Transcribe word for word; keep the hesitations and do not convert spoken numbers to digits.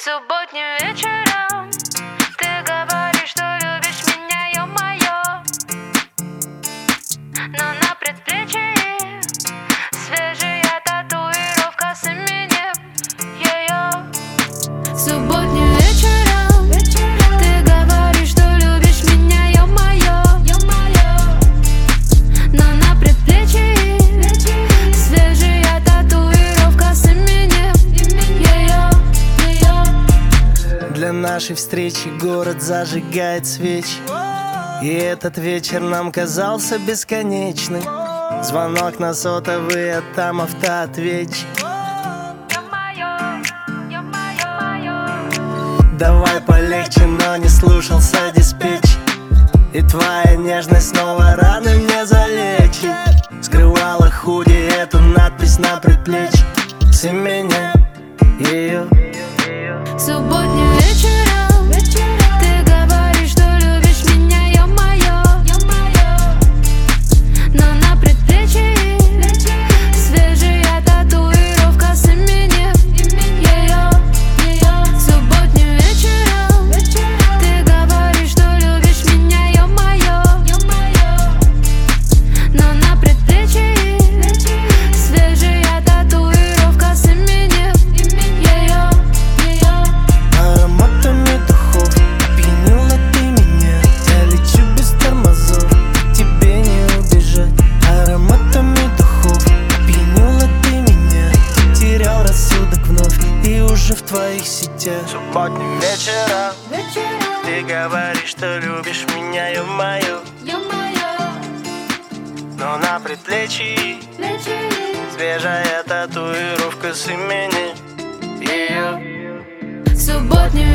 Субботним вечером ты говоришь, что любишь меня, ё-моё. Но на предплечье свежая татуировка с именем её. Субботним вечером ты говоришь, что любишь меня, ё-моё. Но на предплечье свежая татуировка с именем её. Для нашей встречи город зажигает свечи, и этот вечер нам казался бесконечным. Звонок на сотовый, а там автоответчик. Давай полегче, но не слушался диспетчер. И твоя нежность снова раны мне залечит. Скрывала худи эту надпись на предплечье с именем ее. Субботним вечером ты говоришь, что любишь меня, ё-моё. Но на предплечье свежая татуировка с именем её. Субботним вечером ты говоришь, что любишь меня, ё-моё. Но на предплечье свежая татуировка с именем её. Ароматами духов опьянила ты меня. Я лечу без тормозов, тебе не убежать. Ароматами духов опьянила ты меня. Терял рассудок вновь и уже в твоих сетях. Субботним вечером ты говоришь, что любишь меня, ё-моё. Но на предплечье свежая татуировка с именем ее. Субботним